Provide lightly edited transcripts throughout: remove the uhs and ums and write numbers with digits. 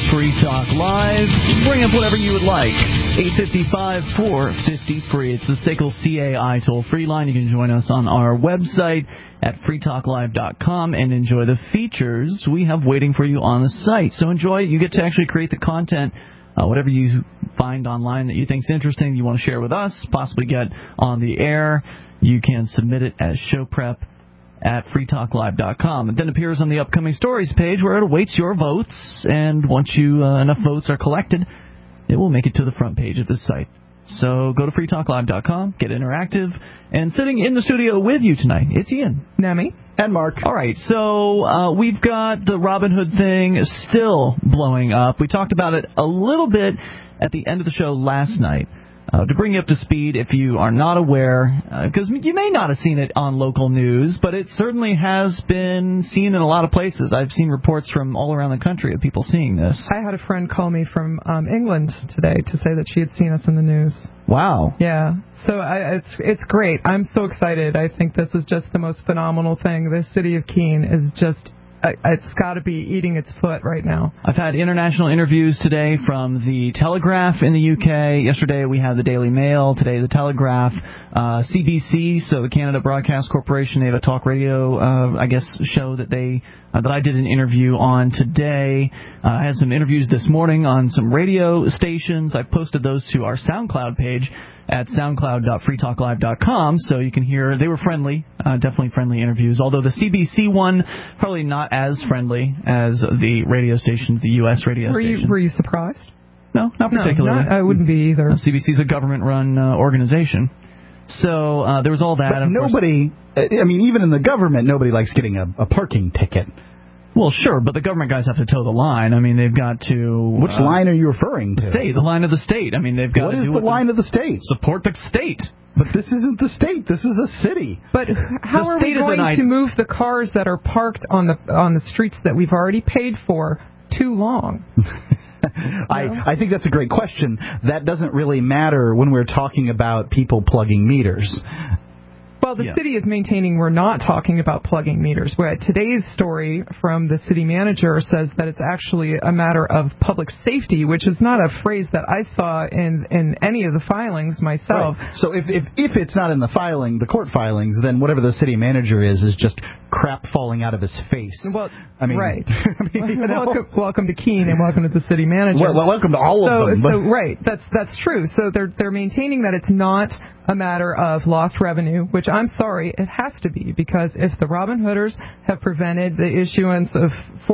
Free Talk Live. Bring up whatever you would like. 855-450-FREE. It's the SACL CAI toll-free line. You can join us on our website at freetalklive.com and enjoy the features we have waiting for you on the site. So enjoy it. You get to actually create the content, whatever you find online that you think is interesting, you want to share with us, possibly get on the air. You can submit it as show prep at freetalklive.com. It then appears on the upcoming stories page where it awaits your votes, and once enough votes are collected, it will make it to the front page of the site. So go to freetalklive.com, get interactive, and sitting in the studio with you tonight, it's Ian. Nami. And Mark. All right, so we've got the Robin Hood thing still blowing up. We talked about it a little bit at the end of the show last night. To bring you up to speed, if you are not aware, because you may not have seen it on local news, but it certainly has been seen in a lot of places. I've seen reports from all around the country of people seeing this. I had a friend call me from England today to say that she had seen us in the news. Wow. Yeah. So it's great. I'm so excited. I think this is just the most phenomenal thing. The city of Keene is just... it's got to be eating its foot right now. I've had international interviews today from the Telegraph in the UK. Yesterday we had the Daily Mail. Today the Telegraph. CBC, so the Canada Broadcast Corporation, they have a talk radio, show that I did an interview on today. I had some interviews this morning on some radio stations. I've posted those to our SoundCloud page at soundcloud.freetalklive.com, so you can hear. They were friendly, definitely friendly interviews, although the CBC one, probably not as friendly as the radio stations, the U.S. radio stations. Were you surprised? No, not particularly. No, I wouldn't be either. CBC is a government-run organization. So there was all that. But nobody, even in the government, nobody likes getting a parking ticket. Well, sure, but the government guys have to toe the line. They've got to... Which line are you referring to? The line of the state. They've got to do... What is the line of the state? Support the state. But this isn't the state. This is a city. But how are we going to move the cars that are parked on the streets that we've already paid for too long? I think that's a great question. That doesn't really matter when we're talking about people plugging meters. Well, the city is maintaining we're not talking about plugging meters. Today's story from the city manager says that it's actually a matter of public safety, which is not a phrase that I saw in any of the filings myself. Right. So if it's not in the court filings, then whatever the city manager is just crap falling out of his face. Well, right. Welcome to Keene and welcome to the city manager. Well, welcome to all of them. So right, that's true. So they're maintaining that it's not a matter of lost revenue, which I'm sorry, it has to be, because if the Robin Hooders have prevented the issuance of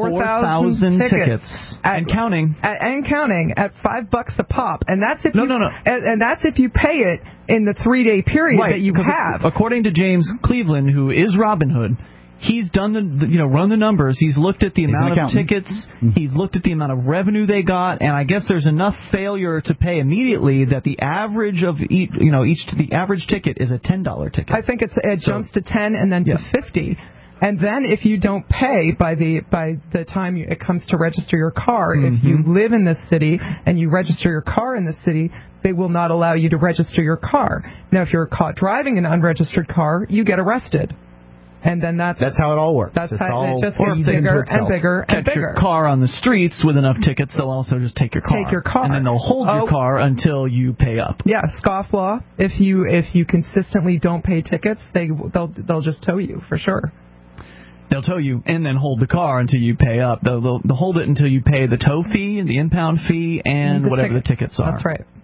4,000 tickets and counting at $5 a pop, and that's if and that's if you pay it in the 3-day period that you have. According to James Cleveland, who is Robin Hood, he's done run the numbers. He's looked at the amount of tickets. He's looked at the amount of revenue they got, and I guess there's enough failure to pay immediately that the average of the average ticket is a $10 ticket. I think it jumps to 10 and then to 50. And then if you don't pay by the time it comes to register your car, if you live in this city and you register your car in this city, they will not allow you to register your car. Now, if you're caught driving an unregistered car, you get arrested. And then that's how it all works. That's how it just gets bigger and bigger and bigger. Your car on the streets with enough tickets, they'll also just take your car. And then they'll hold your car until you pay up. Yeah, scofflaw. If you consistently don't pay tickets, they'll just tow you for sure. They'll tow you and then hold the car until you pay up. They'll hold it until you pay the tow fee, the impound fee, and whatever the tickets are. That's right.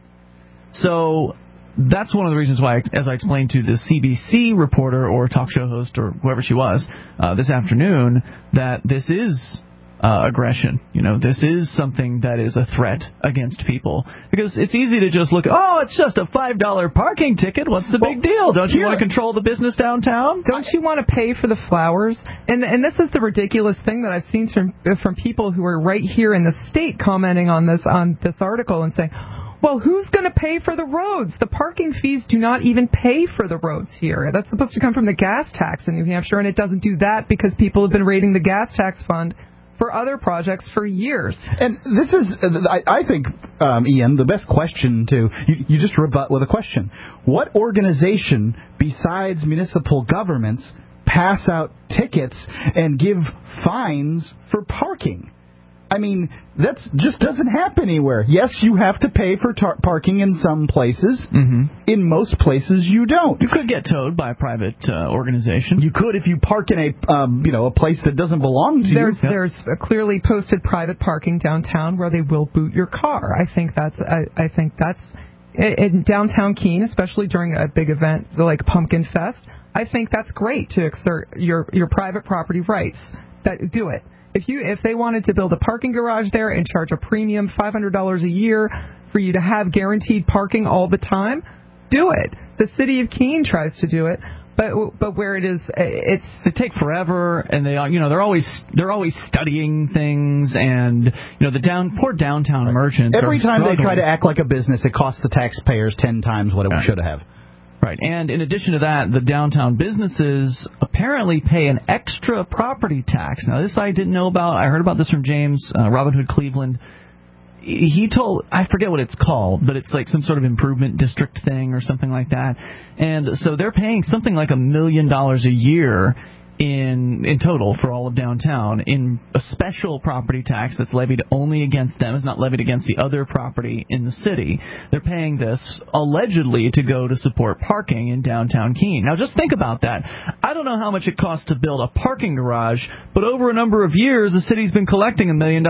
So that's one of the reasons why, as I explained to the CBC reporter or talk show host or whoever she was this afternoon, that this is aggression. This is something that is a threat against people. Because it's easy to just look, it's just a $5 parking ticket. What's the big deal? Don't you want to control the business downtown? Don't you want to pay for the flowers? And this is the ridiculous thing that I've seen from people who are right here in the state commenting on this article and saying, well, who's going to pay for the roads? The parking fees do not even pay for the roads here. That's supposed to come from the gas tax in New Hampshire, and it doesn't do that because people have been raiding the gas tax fund for other projects for years. And this is, I think, Ian, the best question you just rebut with a question. What organization besides municipal governments pass out tickets and give fines for parking? I mean, that just doesn't happen anywhere. Yes, you have to pay for parking in some places. Mm-hmm. In most places, you don't. You could get towed by a private organization. You could if you park in a place that doesn't belong to you. There's a clearly posted private parking downtown where they will boot your car. I think that's in downtown Keene, especially during a big event like Pumpkin Fest. I think that's great to exert your private property rights. Do it. If they wanted to build a parking garage there and charge a premium $500 a year for you to have guaranteed parking all the time, do it. The city of Keene tries to do it, but where it is, they take forever, and they're always studying things, and the poor downtown merchants. Every time they try to act like a business, it costs the taxpayers 10 times what it should have. Right, and in addition to that, the downtown businesses apparently pay an extra property tax. Now, this I didn't know about. I heard about this from James, Robin Hood Cleveland. He told, I forget what it's called, but it's like some sort of improvement district thing or something like that. And so they're paying something like $1 million a year in total for all of downtown in a special property tax that's levied only against them. It's not levied against the other property in the city. They're paying this allegedly to go to support parking in downtown Keene. Now just think about that. I don't know how much it costs to build a parking garage, but over a number of years the city's been collecting $1 million,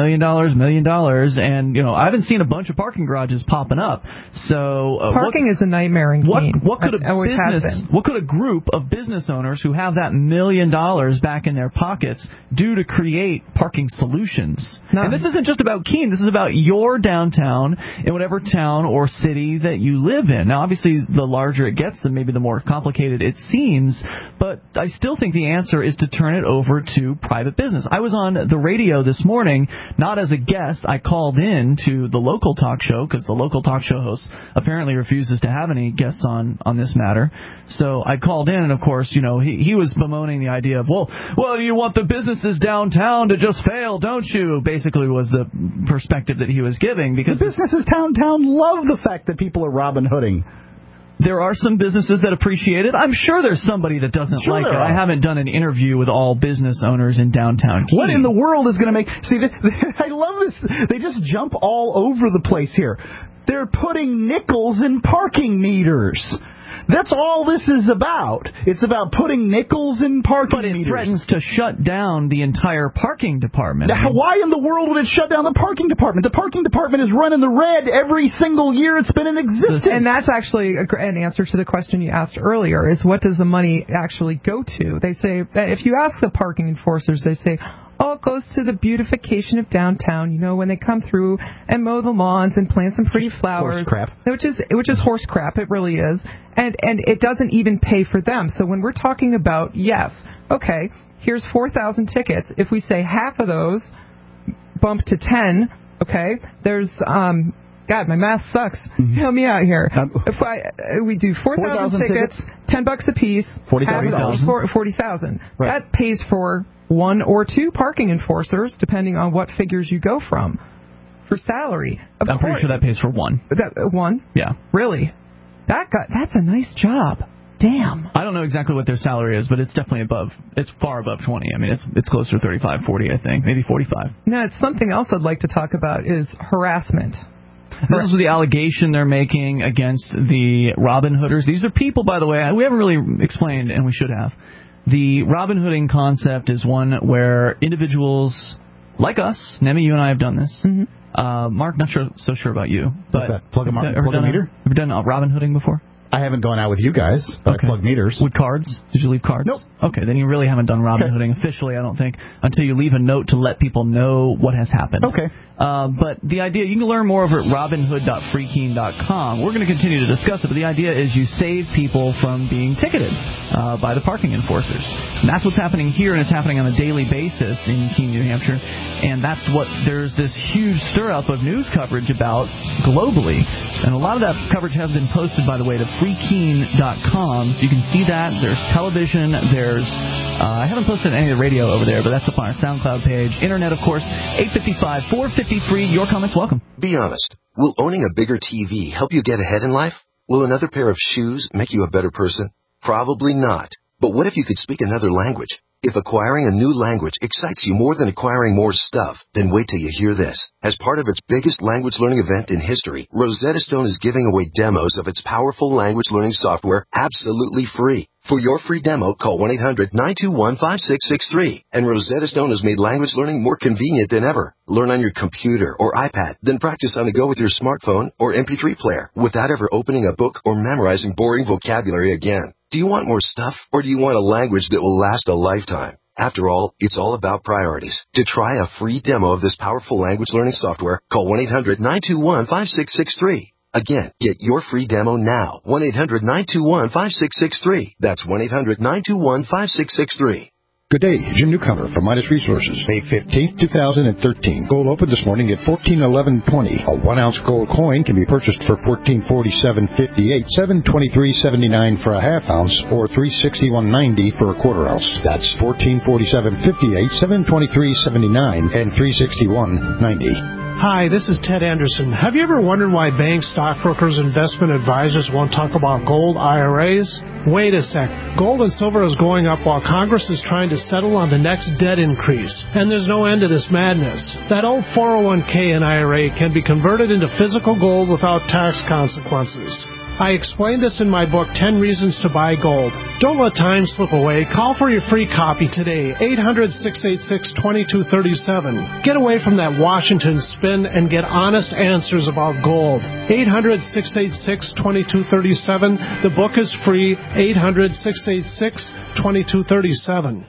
and I haven't seen a bunch of parking garages popping up. So parking is a nightmare in Keene. What could a group of business owners who have that $1 million back in their pockets do to create parking solutions? No. And this isn't just about Keene. This is about your downtown in whatever town or city that you live in. Now, obviously, the larger it gets, then maybe the more complicated it seems. But I still think the answer is to turn it over to private business. I was on the radio this morning, not as a guest. I called in to the local talk show because the local talk show host apparently refuses to have any guests on this matter. So I called in, and of course, he was bemoaning the idea of, well, you want the businesses downtown to just fail, don't you? Basically was the perspective that he was giving. Because the businesses downtown love the fact that people are Robin Hooding. There are some businesses that appreciate it. I'm sure there's somebody that doesn't like it. I haven't done an interview with all business owners in downtown Keene. What in the world is going to make... See, I love this. They just jump all over the place here. They're putting nickels in parking meters. That's all this is about. It's about putting nickels in parking meters. But it threatens to shut down the entire parking department. Now, why in the world would it shut down the parking department? The parking department is running the red every single year it's been in existence. And that's actually an answer to the question you asked earlier, is what does the money actually go to? They say, if you ask the parking enforcers, they say, it goes to the beautification of downtown, when they come through and mow the lawns and plant some pretty flowers. Horse crap. Which is horse crap, it really is. And it doesn't even pay for them. So when we're talking about, here's 4,000 tickets. If we say half of those bump to 10, there's, God, my math sucks. Mm-hmm. Help me out here. We do 4,000 tickets, $10 a piece, $40,000. Right. That pays for 1 or 2 parking enforcers, depending on what figures you go from, for salary. I'm pretty sure that pays for 1. One? Yeah. Really? That's a nice job. Damn. I don't know exactly what their salary is, but it's definitely it's far above 20. I mean, it's closer to 35, 40, I think, maybe 45. Now, it's something else I'd like to talk about is harassment. This is the allegation they're making against the Robin Hooders. These are people, by the way, we haven't really explained, and we should have. The Robin Hooding concept is one where individuals like us, Nemi, you and I have done this. Mm-hmm. Mark, not so sure about you. But what's that? Plug a meter? Have you done Robin Hooding before? I haven't gone out with you guys, but I plug meters. With cards? Did you leave cards? Nope. Okay, then you really haven't done Robin Hooding officially, I don't think, until you leave a note to let people know what has happened. Okay. But the idea, you can learn more over at robinhood.freekeene.com. We're going to continue to discuss it, but the idea is you save people from being ticketed by the parking enforcers. And that's what's happening here, and it's happening on a daily basis in Keene, New Hampshire. And that's what there's this huge stir-up of news coverage about globally. And a lot of that coverage has been posted, by the way, to freekeene.com. So you can see that. There's television. There's I haven't posted any of the radio over there, but that's up on our SoundCloud page. Internet, of course, 855-450-FREE. Your comments, welcome. Be honest. Will owning a bigger TV help you get ahead in life? Will another pair of shoes make you a better person? Probably not. But what if you could speak another language? If acquiring a new language excites you more than acquiring more stuff, then wait till you hear this. As part of its biggest language learning event in history, Rosetta Stone is giving away demos of its powerful language learning software absolutely free. For your free demo, call 1-800-921-5663. And Rosetta Stone has made language learning more convenient than ever. Learn on your computer or iPad, then practice on the go with your smartphone or MP3 player without ever opening a book or memorizing boring vocabulary again. Do you want more stuff, or do you want a language that will last a lifetime? After all, it's all about priorities. To try a free demo of this powerful language learning software, call 1-800-921-5663. Again, get your free demo now. 1-800-921-5663. That's 1-800-921-5663. Good day, Jim Newcomer from Midas Resources. May 15th, 2013. Gold opened this morning at $14.1120. A 1-ounce gold coin can be purchased for $14.4758, $723.79 for a half ounce, or $361.90 for a quarter ounce. That's $14.4758, $723.79, and $361.90. Hi, this is Ted Anderson. Have you ever wondered why banks, stockbrokers, investment advisors won't talk about gold IRAs? Wait a sec. Gold and silver is going up while Congress is trying to settle on the next debt increase. And there's no end to this madness. That old 401k and IRA can be converted into physical gold without tax consequences. I explained this in my book, 10 Reasons to Buy Gold. Don't let time slip away. Call for your free copy today, 800-686-2237. Get away from that Washington spin and get honest answers about gold. 800-686-2237. The book is free, 800-686-2237.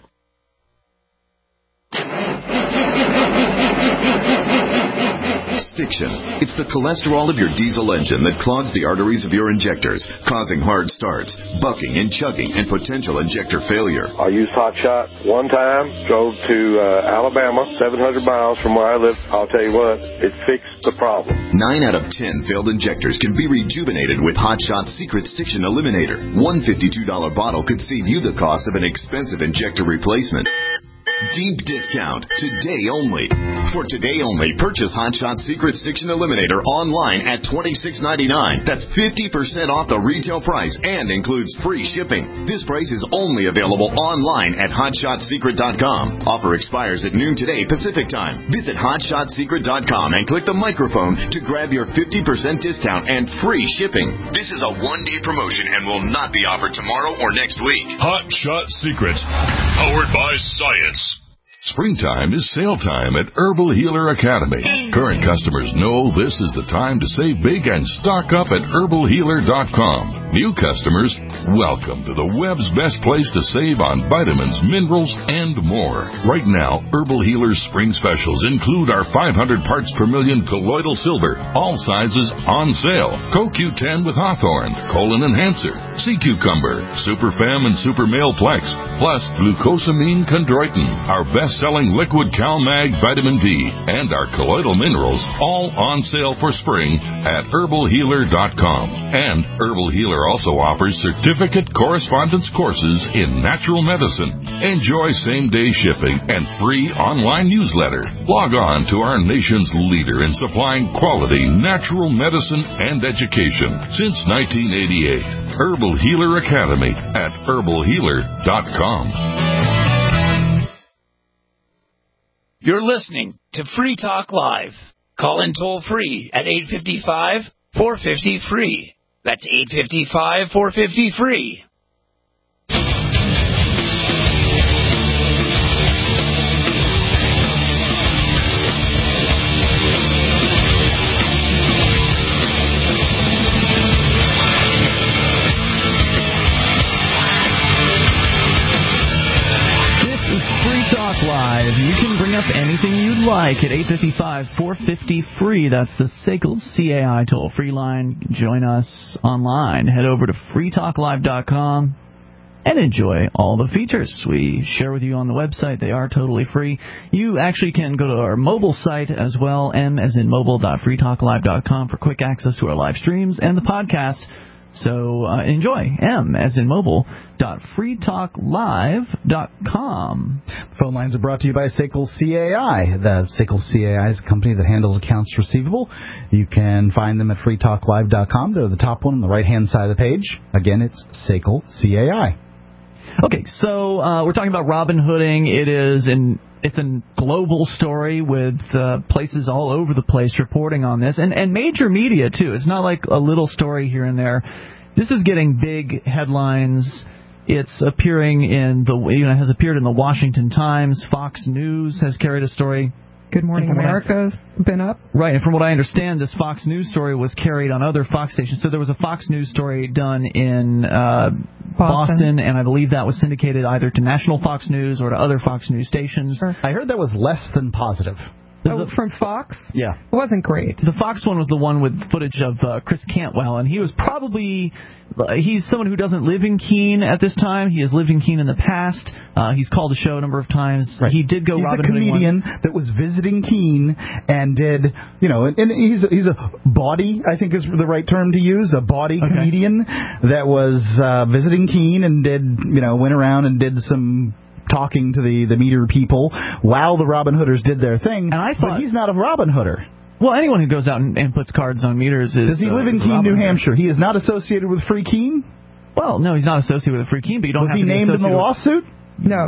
Stiction. It's the cholesterol of your diesel engine that clogs the arteries of your injectors, causing hard starts, bucking and chugging, and potential injector failure. I used Hot Shot one time, drove to Alabama, 700 miles from where I live. I'll tell you what, it fixed the problem. 9 out of 10 failed injectors can be rejuvenated with Hot Shot's Secret Stiction Eliminator. One $52 bottle could save you the cost of an expensive injector replacement. Deep discount. Today only. For today only, purchase Hot Shot Secret Stiction Eliminator online at $26.99. That's 50% off the retail price and includes free shipping. This price is only available online at HotShotSecret.com. Offer expires at noon today Pacific Time. Visit HotShotSecret.com and click the microphone to grab your 50% discount and free shipping. This is a one-day promotion and will not be offered tomorrow or next week. Hot Shot Secret, powered by science. Springtime is sale time at Herbal Healer Academy. Current customers know this is the time to save big and stock up at herbalhealer.com. New customers, welcome to the web's best place to save on vitamins, minerals, and more. Right now, Herbal Healer's spring specials include our 500 parts per million colloidal silver, all sizes on sale. CoQ10 with Hawthorne, Colon Enhancer, Sea Cucumber, Super Fem and Super Male Plex, plus glucosamine chondroitin, our best-selling liquid CalMag vitamin D, and our colloidal minerals, all on sale for spring at herbalhealer.com. And Herbal Healer also offers certificate correspondence courses in natural medicine. Enjoy same-day shipping and free online newsletter. Log on to our nation's leader in supplying quality natural medicine and education since 1988. Herbal Healer Academy at herbalhealer.com. You're listening to Free Talk Live. Call in toll-free at 855-450-FREE. That's 855-450-FREE. Live. You can bring up anything you'd like at 855-450-FREE. That's the SACL CAI toll-free line. Join us online. Head over to freetalklive.com and enjoy all the features we share with you on the website. They are totally free. You actually can go to our mobile site as well, m as in mobile.freetalklive.com for quick access to our live streams and the podcast. So enjoy, m as in mobile.freetalklive.com. Phone lines are brought to you by SACL CAI. The SACL CAI is a company that handles accounts receivable. You can find them at freetalklive.com. They're the top one on the right-hand side of the page. Again, it's SACL CAI. Okay, so we're talking about Robin Hooding. It's a global story with places all over the place reporting on this, and major media too. It's not like a little story here and there. This is getting big headlines. It's appearing has appeared in the Washington Times. Fox News has carried a story. Good Morning America's been up. Right, and from what I understand, this Fox News story was carried on other Fox stations. So there was a Fox News story done in Boston, and I believe that was syndicated either to National Fox News or to other Fox News stations. Sure. I heard that was less than positive. From Fox? Yeah. It wasn't great. The Fox one was the one with footage of Chris Cantwell, and he was he's someone who doesn't live in Keene at this time. He has lived in Keene in the past. He's called the show a number of times. Right. He did go Robin Hooding once. He's a comedian that was visiting Keene and did, and he's a bawdy, I think is the right term to use, a bawdy comedian that was visiting Keene and went around and did some talking to the meter people while the Robin Hooders did their thing. And but he's not a Robin Hooder. Well, anyone who goes out and puts cards on meters is... Does he live in Keene, New Hampshire? He is not associated with Free Keene? Well, no, he's not associated with Free Keene, but you don't have to be named in the lawsuit? No.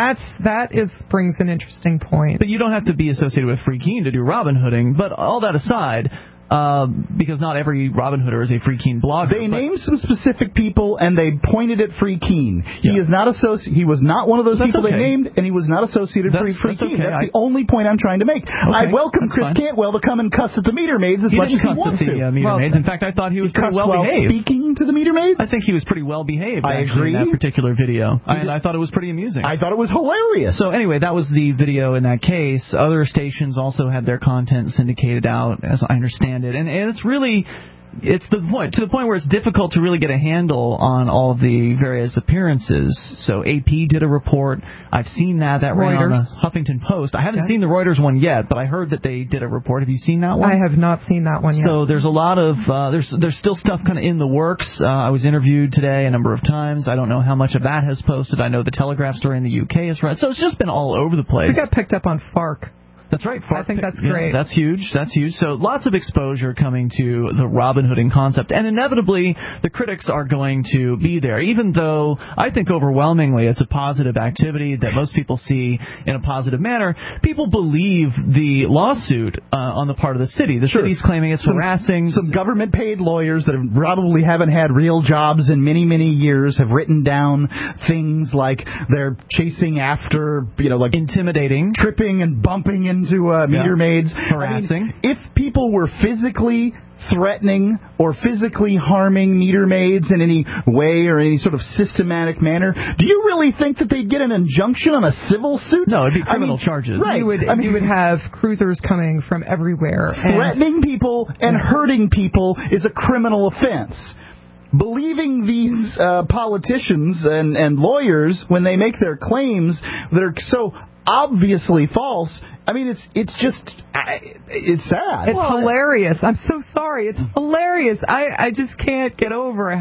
That brings an interesting point. But you don't have to be associated with Free Keene to do Robin Hooding. But all that aside... because not every Robin Hooder is a Free Keene blogger. They named some specific people, and they pointed at Free Keene. He is not He was not one of those people they named, and he was not associated with Free Keene. Okay. That's the only point I'm trying to make. I welcome Chris Cantwell to come and cuss at the meter maids as much as he wants to. Meter maids. In fact, I thought he was pretty well behaved. Speaking to the meter maids? I think he was pretty well behaved. I agree. In that particular video, and I thought it was pretty amusing. I thought it was hilarious. So anyway, that was the video in that case. Other stations also had their content syndicated out, as I understand it, and it's really. It's to the point where it's difficult to really get a handle on all of the various appearances. So AP did a report. I've seen that ran on the Huffington Post. I haven't seen the Reuters one yet, but I heard that they did a report. Have you seen that one? I have not seen that one yet. So there's a lot of there's still stuff kind of in the works. I was interviewed today a number of times. I don't know how much of that has posted. I know the Telegraph story in the UK is right. So it's just been all over the place. We got picked up on FARC. That's right. I think that's great. That's huge. So lots of exposure coming to the Robin Hooding concept. And inevitably, the critics are going to be there, even though I think overwhelmingly it's a positive activity that most people see in a positive manner. People believe the lawsuit on the part of the city. The city's claiming it's harassing. Some government-paid lawyers that probably haven't had real jobs in many, many years have written down things like they're chasing after, like intimidating, tripping and bumping into meter maids. Harassing. I mean, if people were physically threatening or physically harming meter maids in any way or any sort of systematic manner, do you really think that they'd get an injunction on a civil suit? No, it'd be criminal charges. Right. You would have cruisers coming from everywhere. Threatening people and hurting people is a criminal offense. Believing these politicians and lawyers when they make their claims that are so obviously false, I mean, it's sad. It's hilarious. I'm so sorry. It's hilarious. I just can't get over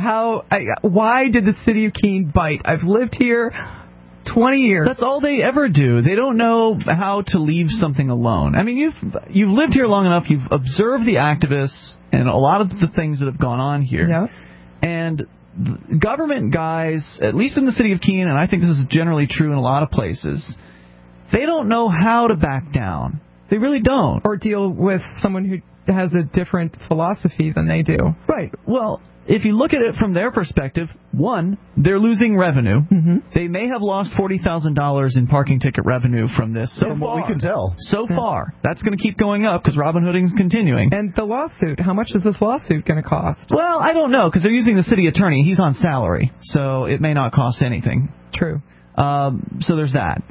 why did the city of Keene bite? I've lived here 20 years. That's all they ever do. They don't know how to leave something alone. I mean, you've lived here long enough. You've observed the activists and a lot of the things that have gone on here. Yeah. And government guys, at least in the city of Keene, and I think this is generally true in a lot of places, they don't know how to back down. They really don't. Or deal with someone who has a different philosophy than they do. Right. Well, if you look at it from their perspective, one, they're losing revenue. Mm-hmm. They may have lost $40,000 in parking ticket revenue from this. From what we can tell. So far. That's going to keep going up because Robin Hooding's continuing. And the lawsuit, how much is this lawsuit going to cost? Well, I don't know because they're using the city attorney. He's on salary, so it may not cost anything. True. So there's that.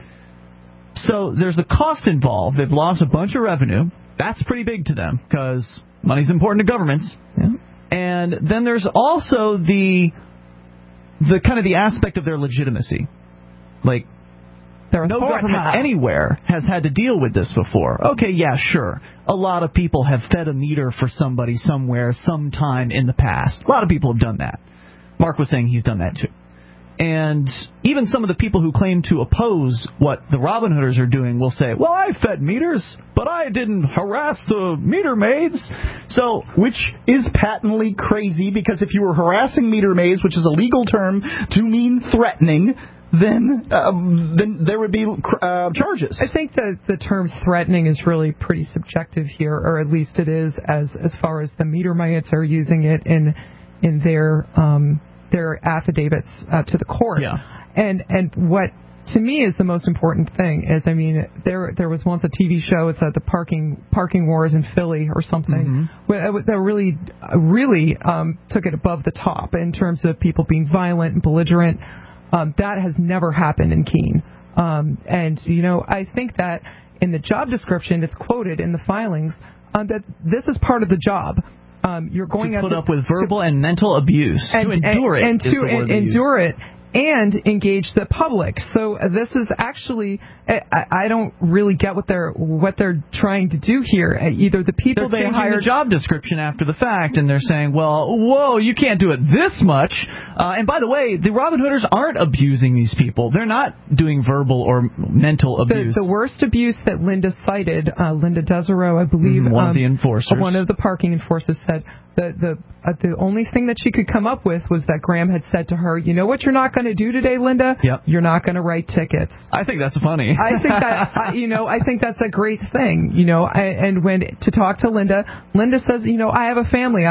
So there's the cost involved. They've lost a bunch of revenue. That's pretty big to them because money's important to governments. Yeah. And then there's also the kind of the aspect of their legitimacy. Like, no government anywhere has had to deal with this before. Okay, yeah, sure. A lot of people have fed a meter for somebody somewhere sometime in the past. A lot of people have done that. Mark was saying he's done that too. And even some of the people who claim to oppose what the Robin Hooders are doing will say, well, I fed meters, but I didn't harass the meter maids. So, which is patently crazy, because if you were harassing meter maids, which is a legal term to mean threatening, then there would be charges. I think that the term threatening is really pretty subjective here, or at least it is as far as the meter maids are using it in their affidavits to the court. Yeah. And what to me is the most important thing is, I mean, there was once a TV show, it's the parking wars in Philly or something, that really took it above the top in terms of people being violent and belligerent. That has never happened in Keene. And, you know, I think that in the job description, it's quoted in the filings that this is part of the job. You're going to put up with verbal and mental abuse, to endure it. And to endure it and engage the public. So this is actually, I don't really get what they're trying to do here. Either the people they're they hired the job description after the fact, and they're saying, well, whoa, you can't do it this much. And by the way, the Robin Hooders aren't abusing these people. They're not doing verbal or mental abuse. The worst abuse that Linda cited, Linda Desereau, I believe, one of the enforcers, one of the parking enforcers said the only thing that she could come up with was that Graham had said to her, you know what you're not going to do today, Linda? Yep. You're not going to write tickets. I think that's funny. I think that I think that's a great thing, and when to talk to Linda says, I have a family.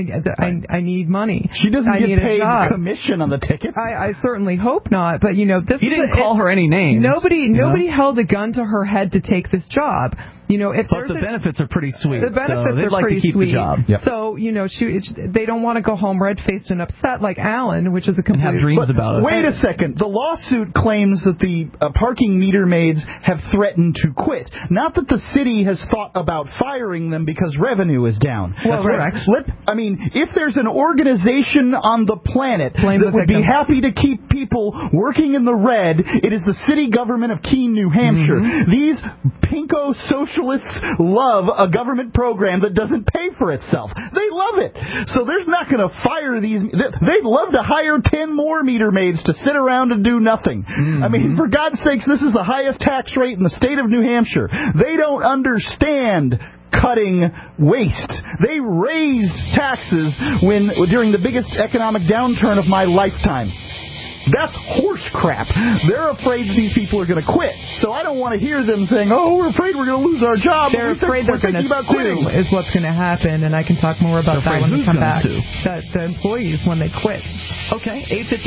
I need money. She doesn't get paid commission on the ticket. I certainly hope not, but this he didn't call her any names. Nobody held a gun to her head to take this job. But the benefits are pretty sweet. The benefits so they'd are like pretty to keep sweet. the job. Yep. So they don't want to go home red-faced and upset like Alan, which is a complete. And have dreams about it. Wait a second. The lawsuit claims that the parking meter maids have threatened to quit. Not that the city has thought about firing them because revenue is down. Well, correct. If there's an organization on the planet that would be happy to keep people working in the red, it is the city government of Keene, New Hampshire. These pinko socialists love a government program that doesn't pay for itself. They love it. So they're not going to fire these. They'd love to hire 10 more meter maids to sit around and do nothing. I mean, for God's sakes, this is the highest tax rate in the state of New Hampshire. They don't understand cutting waste. They raised taxes during the biggest economic downturn of my lifetime. That's horse crap. They're afraid these people are going to quit. So I don't want to hear them saying, oh, we're afraid we're going to lose our job. They're afraid they're going to sue is what's going to happen, and I can talk more about that when we come back. The employees when they quit. Okay,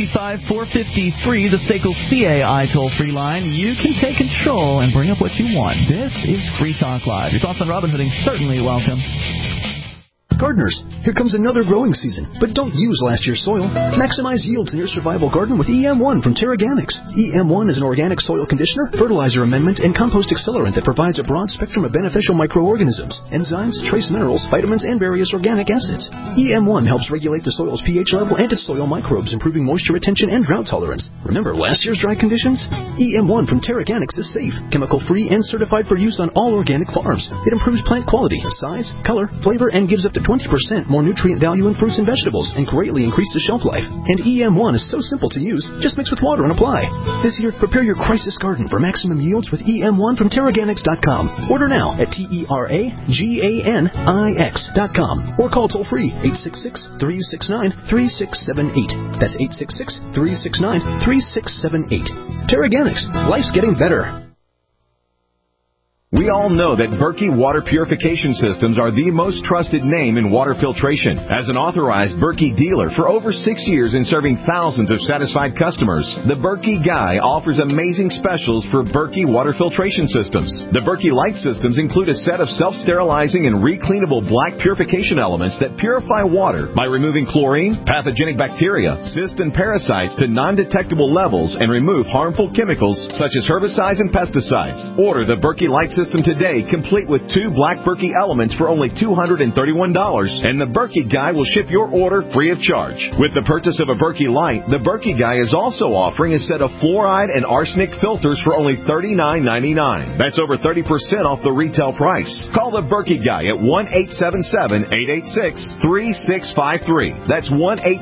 855-453, the SACL CAI toll-free line. You can take control and bring up what you want. This is Free Talk Live. Your thoughts on Robin Hooding certainly welcome. Gardeners, here comes another growing season, but don't use last year's soil. Maximize yields in your survival garden with EM1 from Terraganics. EM1 is an organic soil conditioner, fertilizer amendment, and compost accelerant that provides a broad spectrum of beneficial microorganisms, enzymes, trace minerals, vitamins, and various organic acids. EM1 helps regulate the soil's pH level and its soil microbes, improving moisture retention and drought tolerance. Remember last year's dry conditions? EM1 from Terraganics is safe, chemical-free, and certified for use on all organic farms. It improves plant quality, size, color, flavor, and gives up to 20% more nutrient value in fruits and vegetables and greatly increases shelf life. And EM1 is so simple to use, just mix with water and apply. This year, prepare your crisis garden for maximum yields with EM1 from Terraganics.com. Order now at TERAGANIX.com or call toll-free 866-369-3678. That's 866-369-3678. Terraganics. Life's getting better. We all know that Berkey Water Purification Systems are the most trusted name in water filtration. As an authorized Berkey dealer for over 6 years and serving thousands of satisfied customers, the Berkey Guy offers amazing specials for Berkey Water Filtration Systems. The Berkey Light Systems include a set of self-sterilizing and recleanable black purification elements that purify water by removing chlorine, pathogenic bacteria, cysts, and parasites to non-detectable levels and remove harmful chemicals such as herbicides and pesticides. Order the Berkey Light System today, complete with 2 black Berkey elements for only $231, and the Berkey Guy will ship your order free of charge. With the purchase of a Berkey Light, the Berkey Guy is also offering a set of fluoride and arsenic filters for only $39.99. That's over 30% off the retail price. Call the Berkey Guy at 1-877-886-3653. That's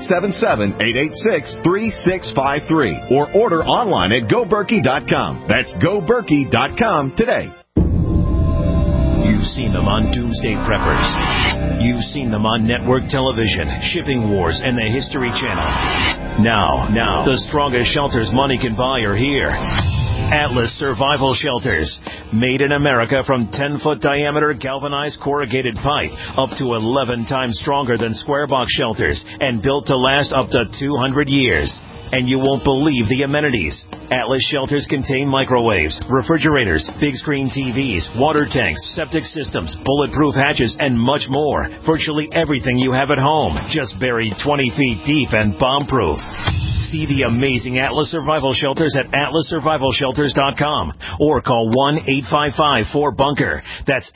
1-877-886-3653. Or order online at GoBerkey.com. That's GoBerkey.com today. You've seen them on Doomsday Preppers. You've seen them on network television, Shipping Wars, and the History Channel. Now, the strongest shelters money can buy are here. Atlas Survival Shelters. Made in America from 10-foot diameter galvanized corrugated pipe, up to 11 times stronger than square box shelters, and built to last up to 200 years. And you won't believe the amenities. Atlas shelters contain microwaves, refrigerators, big screen TVs, water tanks, septic systems, bulletproof hatches, and much more. Virtually everything you have at home, just buried 20 feet deep and bomb-proof. See the amazing Atlas Survival Shelters at atlassurvivalshelters.com or call 1-855-4BUNKER. That's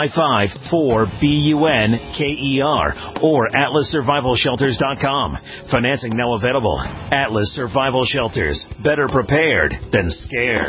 855-4BUNKER or atlassurvivalshelters.com. Financing now available. Atlas Survival Shelters. Better prepared than scared.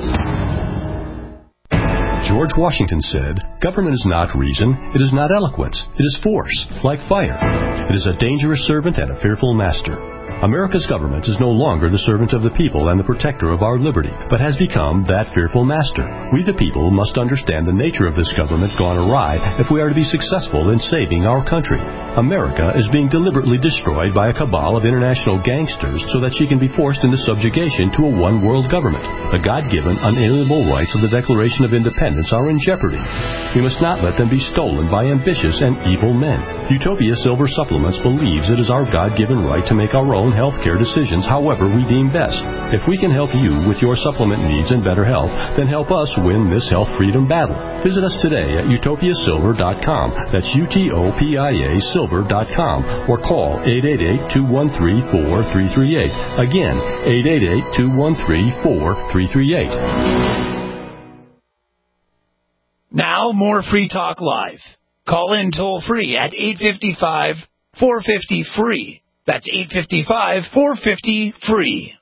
George Washington said, "Government is not reason, it is not eloquence, it is force, like fire. It is a dangerous servant and a fearful master." America's government is no longer the servant of the people and the protector of our liberty, but has become that fearful master. We the people must understand the nature of this government gone awry if we are to be successful in saving our country. America is being deliberately destroyed by a cabal of international gangsters so that she can be forced into subjugation to a one-world government. The God-given, unalienable rights of the Declaration of Independence are in jeopardy. We must not let them be stolen by ambitious and evil men. Utopia Silver Supplements believes it is our God-given right to make our own healthcare decisions however we deem best. If we can help you with your supplement needs and better health, then help us win this health freedom battle. Visit us today at utopiasilver.com. That's UTOPIA Silver.com or call 888-213-4338. Again, 888-213-4338. Now, more Free Talk Live. Call in toll free at 855-450-FREE. That's 855-450-FREE.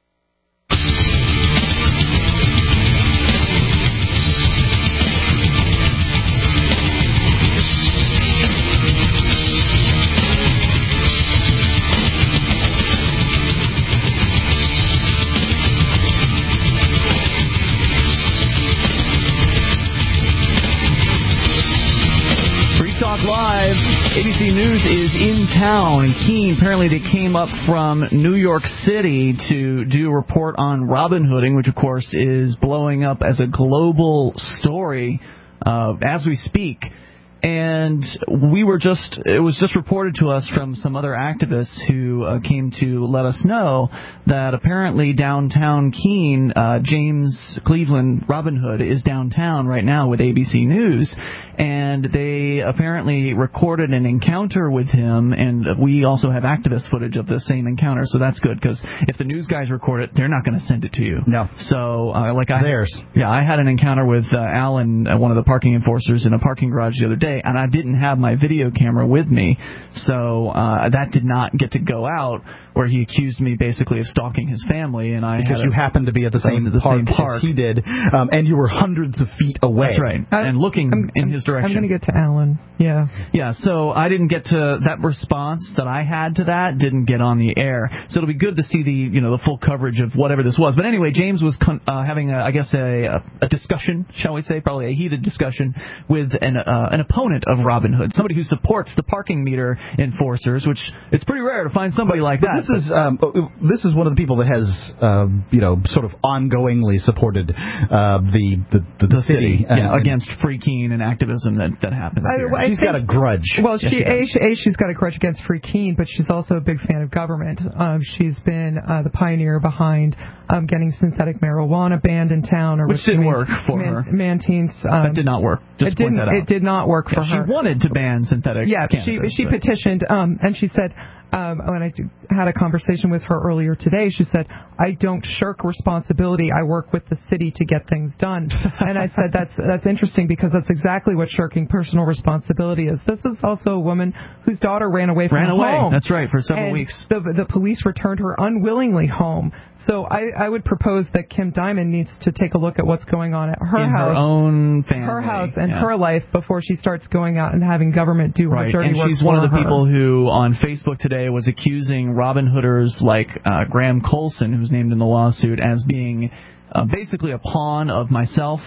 Live, ABC News is in town. Keene, apparently they came up from New York City to do a report on Robinhooding, which of course is blowing up as a global story as we speak. And it was just reported to us from some other activists who came to let us know that apparently downtown Keene, James Cleveland Robinhood is downtown right now with ABC News, and they apparently recorded an encounter with him, and we also have activist footage of the same encounter, so that's good, because if the news guys record it, they're not going to send it to you. No. So, theirs. Yeah, I had an encounter with Alan, one of the parking enforcers, in a parking garage the other day, and I didn't have my video camera with me, so that did not get to go out, where he accused me basically of stalking his family, and because you happened to be at the same park as he did, and you were hundreds of feet away. That's right, and looking in his direction. I'm going to get to Alan. Yeah. Yeah, so I didn't get to that response that I had to that, didn't get on the air. So it'll be good to see the full coverage of whatever this was. But anyway, James was having a discussion, shall we say, probably a heated discussion with an opponent of Robinhood, somebody who supports the parking meter enforcers, which it's pretty rare to find somebody like that. This is one of the people that has sort of ongoingly supported the city against Free Keene and activism that happens here. She's got a grudge. Well, she's got a grudge against Free Keene, but she's also a big fan of government. She's been the pioneer behind getting synthetic marijuana banned in town, which didn't work for her. That did not work. It did not work for her. She wanted to ban synthetic. Yeah, she petitioned, and she said. When I had a conversation with her earlier today, she said, "I don't shirk responsibility. I work with the city to get things done." And I said, "That's interesting, because that's exactly what shirking personal responsibility is." This is also a woman whose daughter ran away from home. That's right, for several weeks. The police returned her unwillingly home. So I would propose that Kim Diamond needs to take a look at what's going on at her house, her own family, her house, and her life before she starts going out and having government do her dirty work. And she's one of the people who on Facebook today was accusing Robinhooders like Graham Colson, who's named in the lawsuit, as being basically a pawn of myself,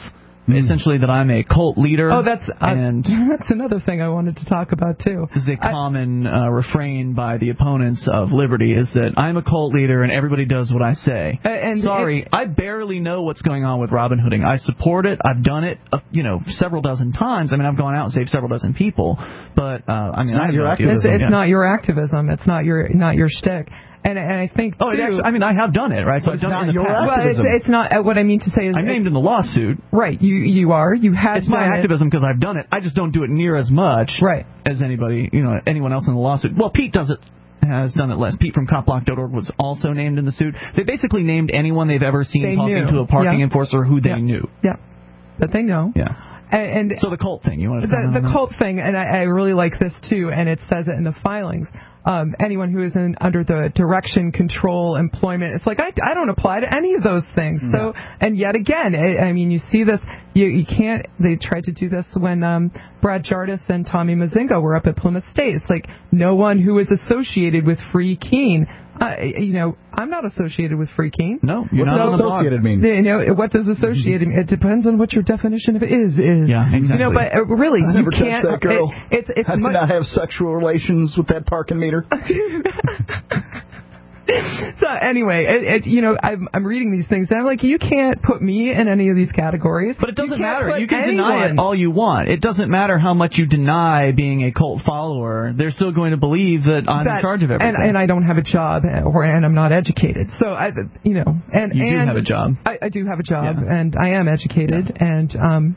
essentially that I'm a cult leader. Oh, that's another thing I wanted to talk about, too. This is a common refrain by the opponents of liberty, is that I'm a cult leader and everybody does what I say. I barely know what's going on with Robin Hooding. I support it. I've done it, several dozen times. I mean, I've gone out and saved several dozen people. But, I mean, it's not your activism. It's not your shtick. And I think, too... I have done it, right? So I've done it in the past. Well, it's not... What I mean to say is... I'm named in the lawsuit. Right, you are. You have It's my activism because I've done it. I just don't do it near as much as anyone else in the lawsuit. Well, Pete has done it less. Pete from copblock.org was also named in the suit. They basically named anyone they've ever seen talking to a parking enforcer who they knew. Yeah, that they know. Yeah. And so the cult thing, you want to comment on the cult thing, and I really like this, too, and it says it in the filings. Anyone who is under the direction, control, employment, it's like, I don't apply to any of those things. So, and yet again, I mean, you see this, you can't, they tried to do this when Brad Jardis and Tommy Mazinga were up at Plymouth State. It's like, no one who is associated with Free Keene. I'm not associated with Free Keene. No, you're not associated mean? What does associated mean? It depends on what your definition of it is. Yeah, exactly. But really, I never can't. That girl. I did not have sexual relations with that parking meter. So anyway, I'm reading these things, and I'm like, you can't put me in any of these categories. But it doesn't matter. You can deny it all you want. It doesn't matter how much you deny being a cult follower. They're still going to believe that I'm in charge of everything. And I don't have a job, and I'm not educated. So you do have a job. I do have a job, and I am educated, and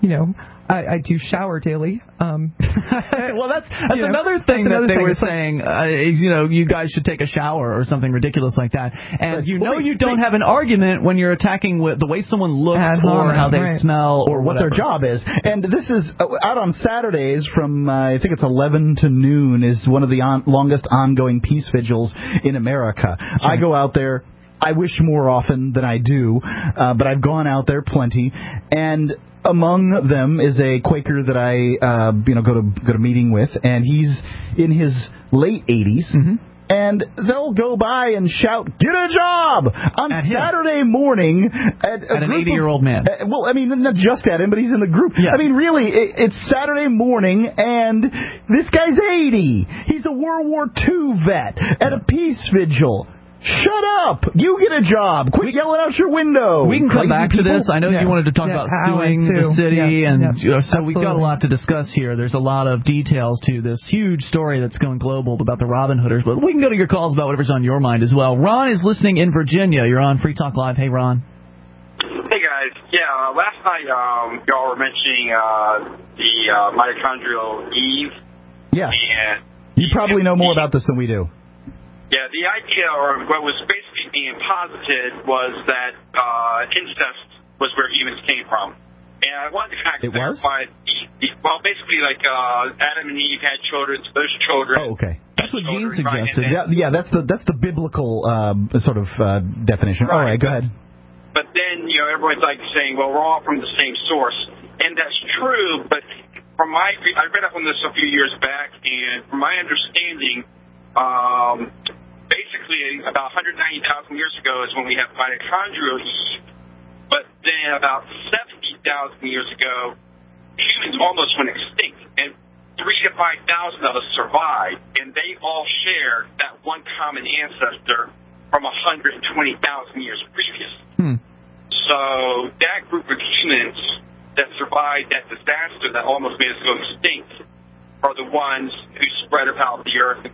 I do shower daily. Well, that's another thing that they were saying. You guys should take a shower or something ridiculous like that. And you don't have an argument when you're attacking with the way someone looks or how they smell or what their job is. And this is out on Saturdays from I think it's 11 to noon is one of the longest ongoing peace vigils in America. Sure. I go out there. I wish more often than I do, but I've gone out there plenty, and among them is a Quaker that I go to meeting with, and he's in his late 80s. Mm-hmm. And they'll go by and shout, "Get a job!" on Saturday morning at an 80-year-old man. Well, I mean, not just at him, but he's in the group. Yeah. I mean, really, it's Saturday morning, and this guy's 80. He's a World War II vet at a peace vigil. Shut up! You get a job. Quit yelling out your window. We can come back to this. I know you wanted to talk about suing the city, so we've got a lot to discuss here. There's a lot of details to this huge story that's going global about the Robin Hooders, but we can go to your calls about whatever's on your mind as well. Ron is listening in Virginia. You're on Free Talk Live. Hey, Ron. Hey, guys. Yeah, last night y'all were mentioning the mitochondrial Eve. Yes. You probably know more about this than we do. Yeah, the idea, or what was basically being posited, was that incest was where humans came from. And I wanted to kind of clarify, basically like Adam and Eve had children, so those children... Oh, okay. That's what Gene suggested. Yeah, that's the biblical sort of definition. All right, go ahead. But then, everyone's like saying, well, we're all from the same source. And that's true, but I read up on this a few years back, and from my understanding... basically, about 190,000 years ago is when we have mitochondrial Eve, but then about 70,000 years ago, humans almost went extinct, and 3,000 to 5,000 of us survived, and they all shared that one common ancestor from 120,000 years previous. So that group of humans that survived that disaster that almost made us go extinct are the ones who spread about the earth.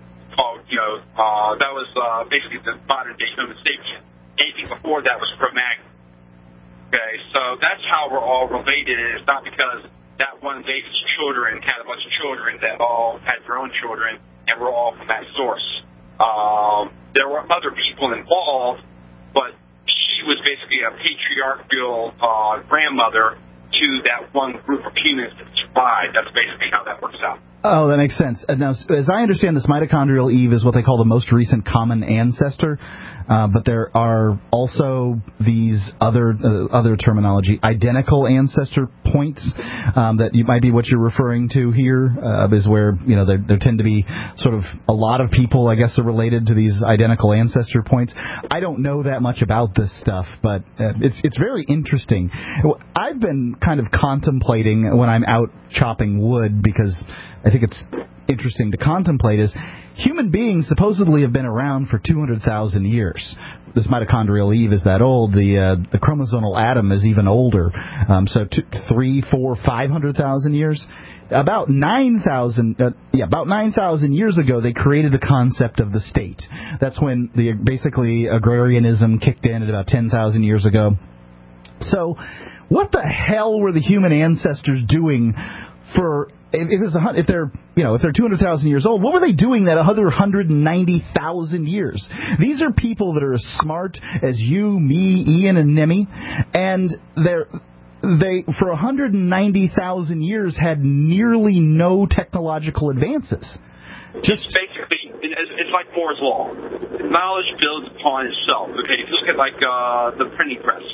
That was basically the modern day Homo sapien. Anything before that was Cro-Magnon. Okay, so that's how we're all related. It's not because that one lady's children had a bunch of children that all had their own children, and we're all from that source. There were other people involved, but she was basically a patriarchal grandmother to that one group of humans that survived. That's basically how that works out. Oh, that makes sense. Now, as I understand this, mitochondrial Eve is what they call the most recent common ancestor, but there are also these other terminology, identical ancestor points that you might be what you're referring to here, is where, you know, there tend to be sort of a lot of people, I guess, are related to these identical ancestor points. I don't know that much about this stuff, but it's very interesting. I've been kind of contemplating when I'm out chopping wood, because I think it's interesting to contemplate, is human beings supposedly have been around for 200,000 years. This mitochondrial Eve is that old. The chromosomal atom is even older. So 300, 400, 500,000 years. About 9,000 years ago, they created the concept of the state. That's when basically agrarianism kicked in at about 10,000 years ago. So, what the hell were the human ancestors doing for? If they're 200,000 years old, what were they doing that other 190,000 years? These are people that are as smart as you, me, Ian, and Nimmy, and they for 190,000 years had nearly no technological advances. Just basically, it's like Moore's law. Knowledge builds upon itself. Okay, if you look at like the printing press,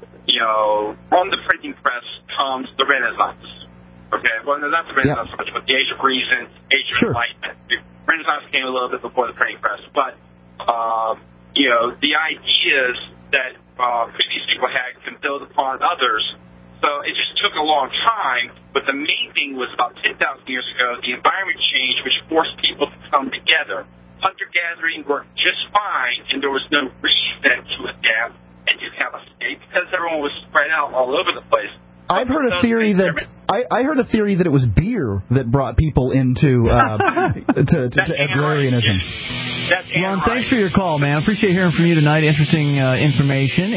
from the printing press comes the Renaissance. Okay, well, no, not the Renaissance, but the Age of Reason, Age of Enlightenment. The Renaissance came a little bit before the printing press, but the ideas that previous people had can build upon others. So it just took a long time, but the main thing was about 10,000 years ago, the environment changed, which forced people to come together. Hunter-gathering worked just fine, and there was no reason to adapt and to have a state because everyone was spread out all over the place. I've heard a theory that I heard a theory that it was beer that brought people into to agrarianism. Ron, thanks for your call, man. Appreciate hearing from you tonight. Interesting information.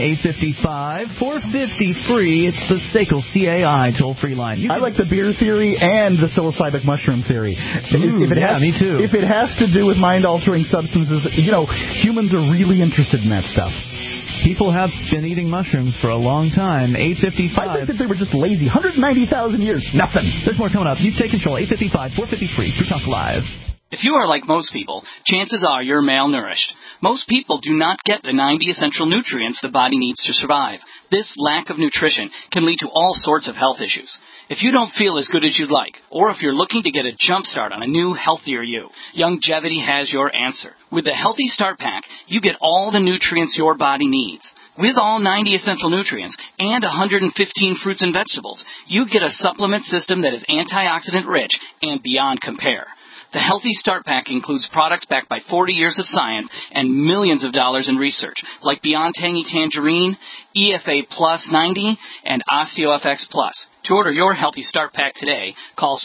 855-450-FREE. It's the SACL CAI toll-free line. I like the beer theory and the psilocybin mushroom theory. Me too. If it has to do with mind-altering substances, humans are really interested in that stuff. People have been eating mushrooms for a long time. 855. I think that they were just lazy. 190,000 years, nothing. There's more coming up. You take control. 855-450-FREE. Free Talk Live. If you are like most people, chances are you're malnourished. Most people do not get the 90 essential nutrients the body needs to survive. This lack of nutrition can lead to all sorts of health issues. If you don't feel as good as you'd like, or if you're looking to get a jump start on a new, healthier you, Youngevity has your answer. With the Healthy Start Pack, you get all the nutrients your body needs. With all 90 essential nutrients and 115 fruits and vegetables, you get a supplement system that is antioxidant rich and beyond compare. The Healthy Start Pack includes products backed by 40 years of science and millions of dollars in research, like Beyond Tangy Tangerine, EFA Plus 90, and OsteoFX Plus. To order your Healthy Start Pack today, call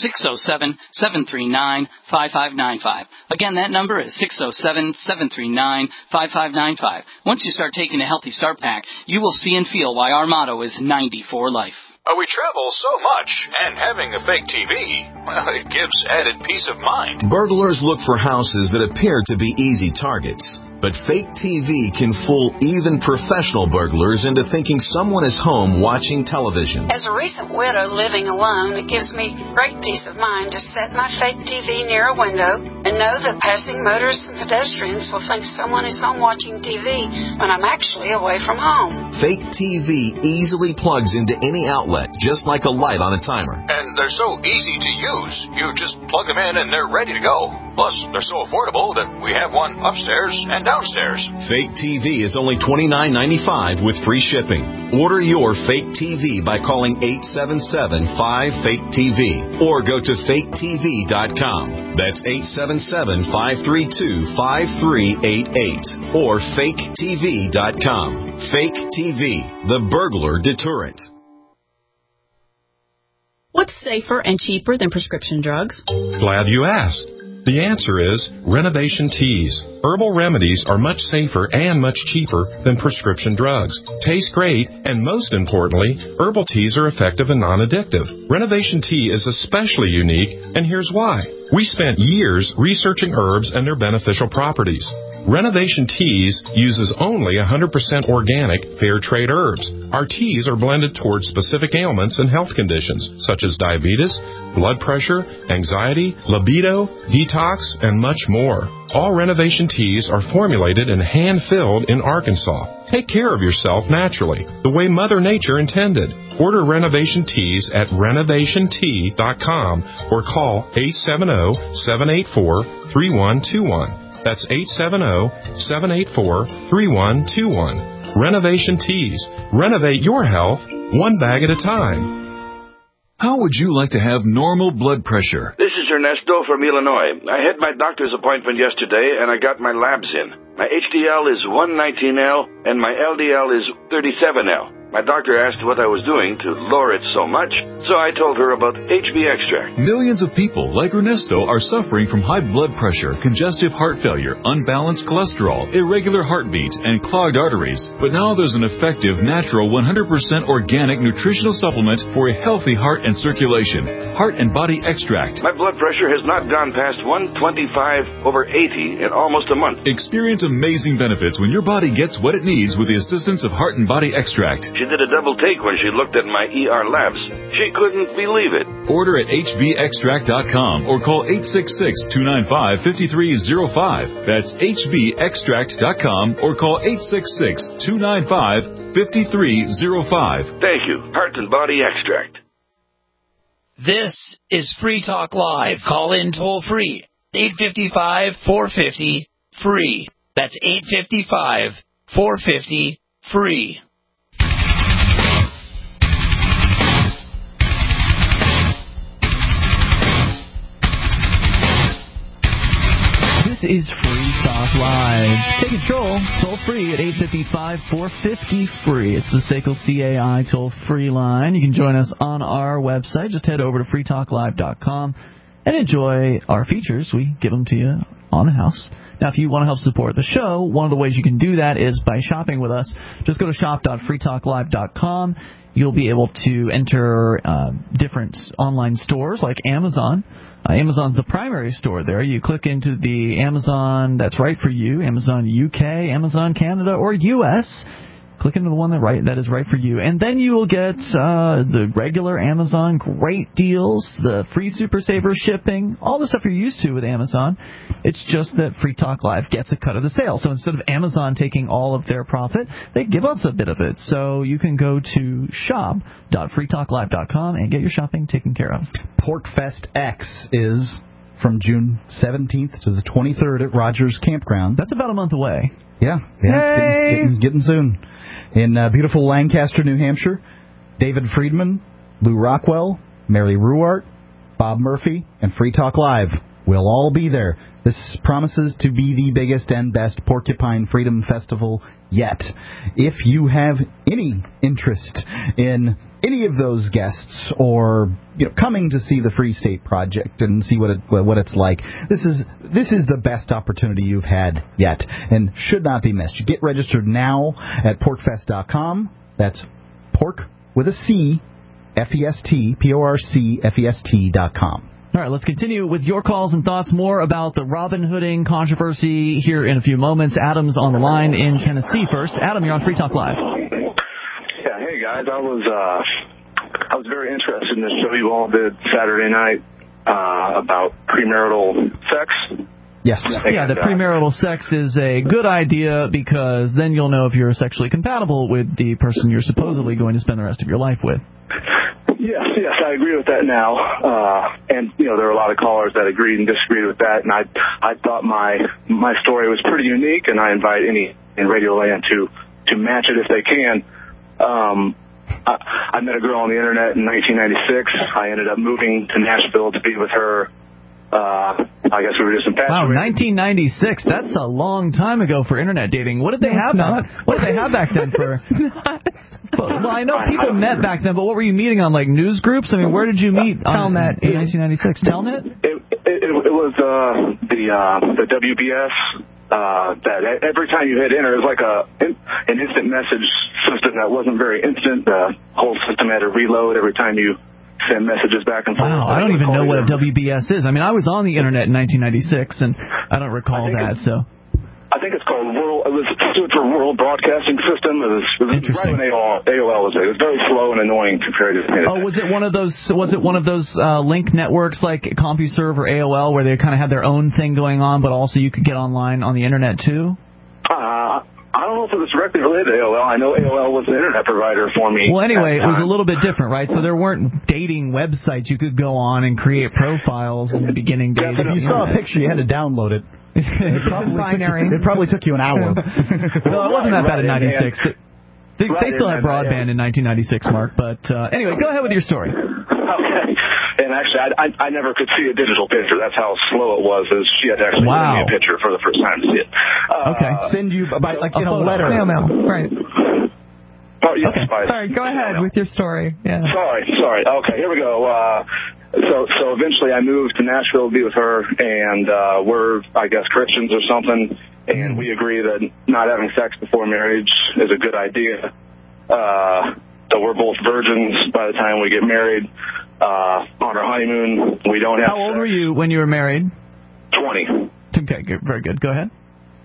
607-739-5595. Again, that number is 607-739-5595. Once you start taking the Healthy Start Pack, you will see and feel why our motto is 90 for life. We travel so much, and having a fake TV, well, it gives added peace of mind. Burglars look for houses that appear to be easy targets. But fake TV can fool even professional burglars into thinking someone is home watching television. As a recent widow living alone, it gives me great peace of mind to set my fake TV near a window and know that passing motorists and pedestrians will think someone is home watching TV when I'm actually away from home. Fake TV easily plugs into any outlet, just like a light on a timer. And they're so easy to use. You just plug them in and they're ready to go. Plus, they're so affordable that we have one upstairs and downstairs. Fake TV is only $29.95 with free shipping. Order your fake TV by calling 877-5FAKE-TV or go to faketv.com. That's 877-532-5388 or faketv.com. Fake TV, the burglar deterrent. What's safer and cheaper than prescription drugs? Glad you asked. The answer is Renovation Teas. Herbal remedies are much safer and much cheaper than prescription drugs. Taste great, and most importantly, herbal teas are effective and non-addictive. Renovation Tea is especially unique, and here's why. We spent years researching herbs and their beneficial properties. Renovation Teas uses only 100% organic, fair trade herbs. Our teas are blended towards specific ailments and health conditions, such as diabetes, blood pressure, anxiety, libido, detox, and much more. All Renovation Teas are formulated and hand-filled in Arkansas. Take care of yourself naturally, the way Mother Nature intended. Order Renovation Teas at renovationtea.com or call 870-784-3121. That's 870-784-3121. Renovation Teas. Renovate your health one bag at a time. How would you like to have normal blood pressure? This is Ernesto from Illinois. I had my doctor's appointment yesterday, and I got my labs in. My HDL is 119L, and my LDL is 37L. My doctor asked what I was doing to lower it so much, so I told her about HB Extract. Millions of people like Ernesto are suffering from high blood pressure, congestive heart failure, unbalanced cholesterol, irregular heartbeat, and clogged arteries. But now there's an effective, natural, 100% organic nutritional supplement for a healthy heart and circulation. Heart and Body Extract. My blood pressure has not gone past 125/80 in almost a month. Experience amazing benefits when your body gets what it needs with the assistance of Heart and Body Extract. She did a double take when she looked at my ER labs. She couldn't believe it. Order at hbextract.com or call 866-295-5305. That's hbextract.com or call 866-295-5305. Thank you. Heart and Body Extract. This is Free Talk Live. Call in toll free. 855-450-FREE. That's 855-450-FREE. This is Free Talk Live. Take control, toll free at 855-450-FREE. It's the SACL CAI toll-free line. You can join us on our website. Just head over to freetalklive.com and enjoy our features. We give them to you on the house. Now, if you want to help support the show, one of the ways you can do that is by shopping with us. Just go to shop.freetalklive.com. You'll be able to enter different online stores like Amazon. Amazon's the primary store there. You click into the Amazon that's right for you, Amazon UK, Amazon Canada, or US. Click into the one that is right for you. And then you will get the regular Amazon great deals, the free Super Saver shipping, all the stuff you're used to with Amazon. It's just that Free Talk Live gets a cut of the sale. So instead of Amazon taking all of their profit, they give us a bit of it. So you can go to shop.freetalklive.com and get your shopping taken care of. Porkfest X is from June 17th to the 23rd at Rogers Campground. That's about a month away. Yeah, it's getting soon. In beautiful Lancaster, New Hampshire, David Friedman, Lou Rockwell, Mary Ruart, Bob Murphy, and Free Talk Live will all be there. This promises to be the biggest and best Porcupine Freedom Festival yet. If you have any interest in any of those guests or coming to see the Free State Project and see what it's like, this is the best opportunity you've had yet and should not be missed. You get registered now at porkfest.com. That's pork with a C, F-E-S-T, P-O-R-C-F-E-S-T.com. All right, let's continue with your calls and thoughts more about the Robin Hooding controversy here in a few moments. Adam's on the line in Tennessee first. Adam, you're on Free Talk Live. Yeah, hey guys, I was very interested in this show you all did Saturday night about premarital sex. Yes. Yeah, the premarital sex is a good idea because then you'll know if you're sexually compatible with the person you're supposedly going to spend the rest of your life with. Yes, I agree with that now. And there are a lot of callers that agreed and disagreed with that. And I thought my story was pretty unique, and I invite any in Radio Land to match it if they can. I met a girl on the internet in 1996. I ended up moving to Nashville to be with her. I guess we were just infatuated. Wow, 1996. That's a long time ago for internet dating. What did they have back then for? Well, I know people met back then, but what were you meeting on, like news groups? I mean, where did you meet Telnet in 1996? Telnet? It was the WBS. That every time you hit enter, it was like an instant message system that wasn't very instant. The whole system had to reload every time you send messages back and forth. Wow, I don't even know what a WBS is. I mean, I was on the internet in 1996, and I don't recall that. So I think it's called World. It stood for World Broadcasting System. It was right when AOL was there. It was very slow and annoying compared to. Was it one of those? Was it one of those link networks like CompuServe or AOL, where they kind of had their own thing going on, but also you could get online on the internet too? I don't know if it was directly related to AOL. I know AOL was an internet provider for me. Well, anyway, it was a little bit different, right? So there weren't dating websites you could go on and create profiles in the beginning days. If you saw a picture, you had to download it. It probably took you an hour. No, it wasn't that bad in 96. They still had broadband in 1996, Mark. But anyway, go ahead with your story. Okay. And actually, I never could see a digital picture. That's how slow it was. Is she had to actually send me a picture for the first time to see it. Okay. Send you by in a letter. Mail. Right. Oh, yes, okay. Sorry, go ahead with your story. Yeah. Sorry. Okay, here we go. So eventually I moved to Nashville to be with her, and we're, I guess, Christians or something, and we agree that not having sex before marriage is a good idea. So we're both virgins by the time we get married. On our honeymoon, we don't have How old were you when you were married? 20. Okay, good, very good. Go ahead.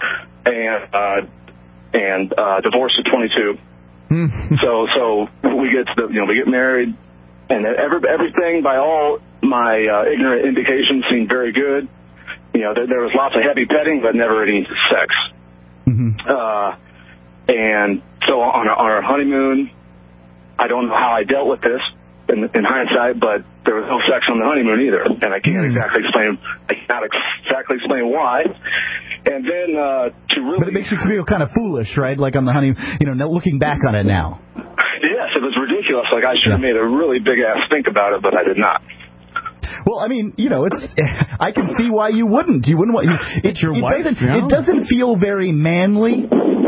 And divorced at 22. So we get to we get married, and everything by all my ignorant indications seemed very good. There was lots of heavy petting, but never any sex. And so on our honeymoon, I don't know how I dealt with this in hindsight, but there was no sex on the honeymoon either, and I can't exactly explain why. And then but it makes you feel kind of foolish, right? Like on the honeymoon, looking back on it now. Yes, it was ridiculous. Like I should have made a really big ass think about it, but I did not. Well, I mean, I can see why you wouldn't. You wouldn't want. It's your wife. It doesn't feel very manly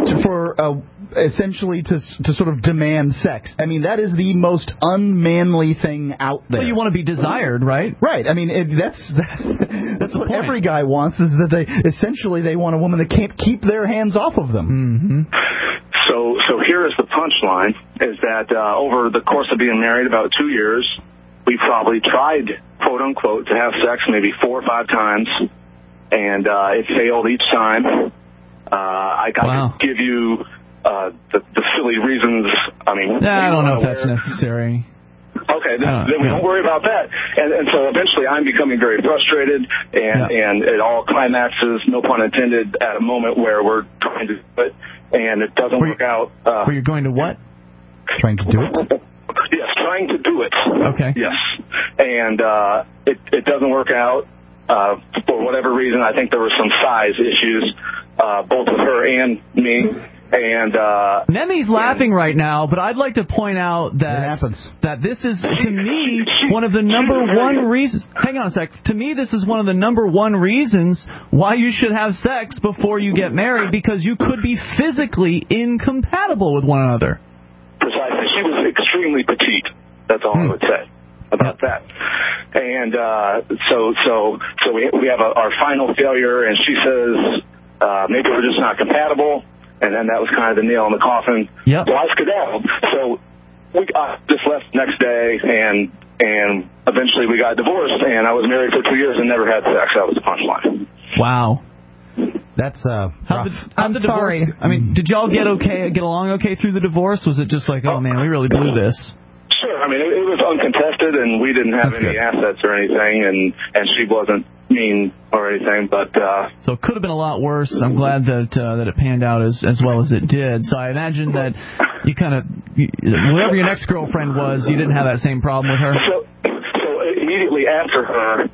essentially to sort of demand sex. I mean, that is the most unmanly thing out there. Well, you want to be desired, right? Right. I mean, that's what every guy wants, is that they want a woman that can't keep their hands off of them. So here is the punchline: is that over the course of being married, about 2 years, we probably tried, quote unquote, to have sex maybe 4 or 5 times, and it failed each time. I could give you the silly reasons. I mean, I don't know if that's necessary. Okay, then we don't worry about that. And so eventually I'm becoming very frustrated, and it all climaxes, no pun intended, at a moment where we're trying to do it, and it doesn't work out. Were you going to what? Trying to do it? Yes, trying to do it. Okay. Yes. And it doesn't work out for whatever reason. I think there were some size issues, both with her and me. And Nemi's laughing right now, but I'd like to point out that this is, to me, one of the number one reasons. Hang on a sec. To me, this is one of the number one reasons why you should have sex before you get married, because you could be physically incompatible with one another. Precisely. She was extremely petite. That's all I would say about that. And so we have our final failure, and she says maybe we're just not compatible. And then that was kind of the nail in the coffin. Yep. So I skedaddled. So we just left the next day, and eventually we got divorced, and I was married for 2 years and never had sex. That was the punchline. Wow. That's rough. How'd the divorce? I mean, did y'all get along okay through the divorce? Was it just like, oh man, we really blew this? Sure. I mean, it was uncontested, and we didn't have any assets or anything, and she wasn't mean or anything, but so it could have been a lot worse. I'm glad that it panned out as well as it did. So I imagine that you kind of, whoever your next girlfriend was, you didn't have that same problem with her. So immediately after her,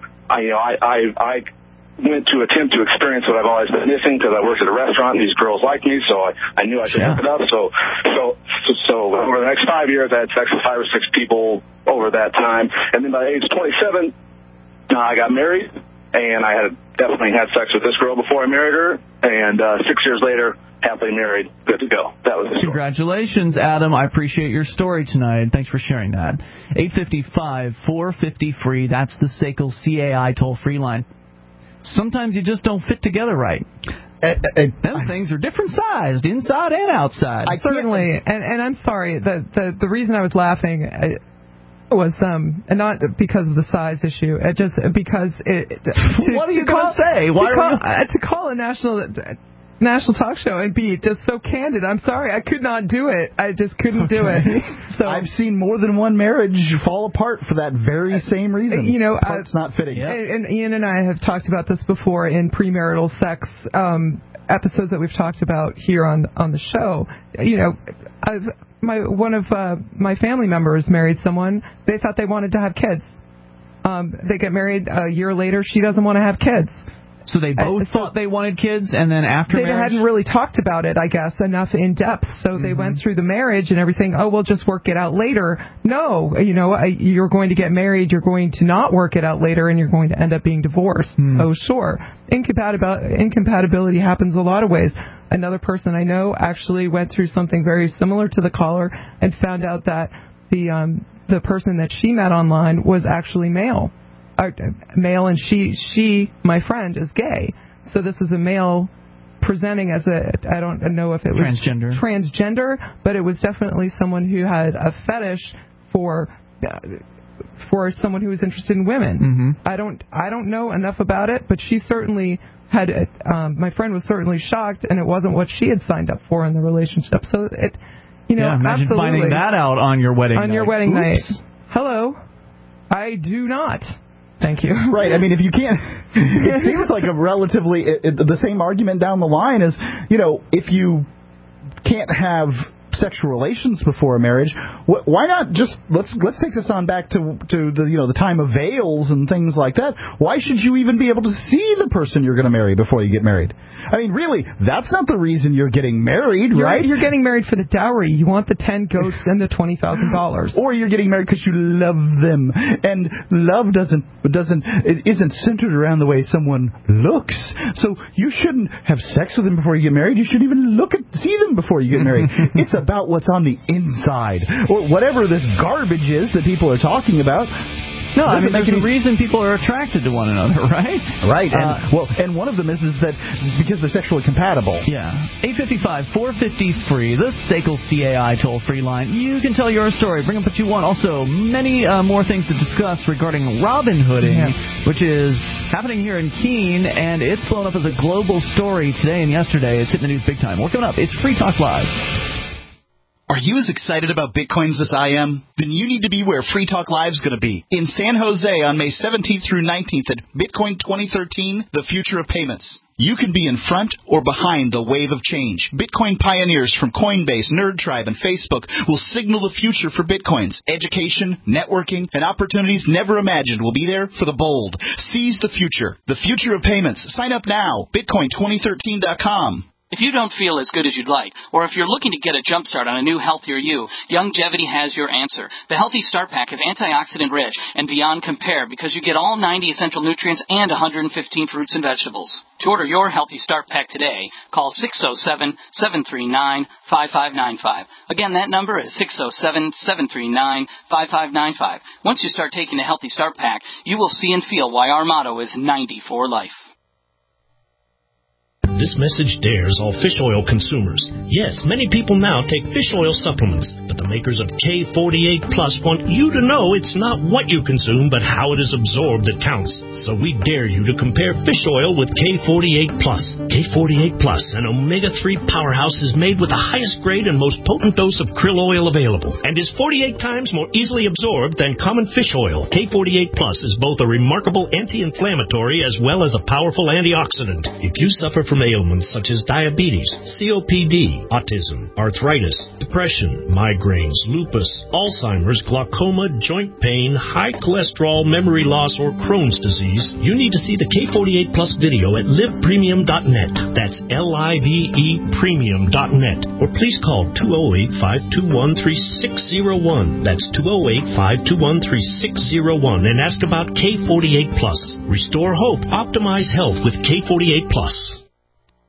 I went to attempt to experience what I've always been missing, because I worked at a restaurant and these girls liked me, so I knew I should hook it up. So over the next 5 years, I had sex with 5 or 6 people over that time, and then by age 27, I got married, and I had definitely had sex with this girl before I married her, and 6 years later, happily married, good to go. That was the story. Congratulations, Adam. I appreciate your story tonight. Thanks for sharing that. 855-450-FREE. That's the SACL CAI toll-free line. Sometimes you just don't fit together right. Them things are different sized, inside and outside. Certainly, and I'm sorry. The reason I was laughing was and not because of the size issue. It just because what are you going to say? To call a national talk show and be just so candid. I'm sorry, I could not do it. I just couldn't do it. So I've seen more than one marriage fall apart for that very same reason. Parts not fitting. And Ian and I have talked about this before in premarital sex. episodes that we've talked about here on the show, one of my family members married someone. They thought they wanted to have kids. They get married a year later. She doesn't want to have kids. So they both thought they wanted kids, and then after they marriage? hadn't really talked about it, I guess, enough in depth. So they went through the marriage and everything. Oh, we'll just work it out later. No, you're going to get married. You're going to not work it out later, and you're going to end up being divorced. So sure, incompatibility happens a lot of ways. Another person I know actually went through something very similar to the caller and found out that the person that she met online was actually male, and she, my friend, is gay. So this is a male presenting as I don't know if it was transgender, but it was definitely someone who had a fetish for someone who was interested in women. I don't know enough about it, but she certainly had. My friend was certainly shocked, and it wasn't what she had signed up for in the relationship. So imagine absolutely finding that out on your wedding night. Your wedding night. Hello, I do not. Thank you. Right. I mean, if you can't, it seems like a relatively the same argument down the line is, if you can't have sexual relations before a marriage, why not just let's take this on back to the time of veils and things like that. Why should you even be able to see the person you're going to marry before you get married? I mean, really, that's not the reason you're getting married, right? You're getting married for the dowry. You want the 10 goats and the $20,000. Or you're getting married because you love them, and love isn't centered around the way someone looks. So you shouldn't have sex with them before you get married. You shouldn't even see them before you get married. It's about what's on the inside, or whatever this garbage is that people are talking about. No, I mean, there's a reason people are attracted to one another, right? Right, and one of them is that because they're sexually compatible. Yeah. 855-450-FREE, the SACL CAI toll-free line. You can tell your story. Bring up what you want. Also, many more things to discuss regarding Robin Hooding, which is happening here in Keene, and it's blown up as a global story today and yesterday. It's hitting the news big time. We're coming up. It's Free Talk Live. Are you as excited about Bitcoins as I am? Then you need to be where Free Talk Live is going to be. In San Jose on May 17th through 19th at Bitcoin 2013, The Future of Payments. You can be in front or behind the wave of change. Bitcoin pioneers from Coinbase, NerdTribe, and Facebook will signal the future for Bitcoins. Education, networking, and opportunities never imagined will be there for the bold. Seize the future. The Future of Payments. Sign up now. Bitcoin2013.com. If you don't feel as good as you'd like, or if you're looking to get a jump start on a new, healthier you, Youngevity has your answer. The Healthy Start Pack is antioxidant-rich and beyond compare because you get all 90 essential nutrients and 115 fruits and vegetables. To order your Healthy Start Pack today, call 607-739-5595. Again, that number is 607-739-5595. Once you start taking the Healthy Start Pack, you will see and feel why our motto is 90 for life. This message dares all fish oil consumers. Yes, many people now take fish oil supplements, but the makers of K48 Plus want you to know it's not what you consume, but how it is absorbed that counts. So we dare you to compare fish oil with K48 Plus. K48 Plus, an omega-3 powerhouse, is made with the highest grade and most potent dose of krill oil available, and is 48 times more easily absorbed than common fish oil. K48 Plus is both a remarkable anti-inflammatory as well as a powerful antioxidant. If you suffer from ailments such as diabetes, COPD, autism, arthritis, depression, migraines, lupus, Alzheimer's, glaucoma, joint pain, high cholesterol, memory loss, or Crohn's disease, you need to see the K48 Plus video at livepremium.net. That's LIVE premium.net. Or please call 208-521-3601. That's 208-521-3601 and ask about K48 Plus. Restore hope, optimize health with K48 Plus.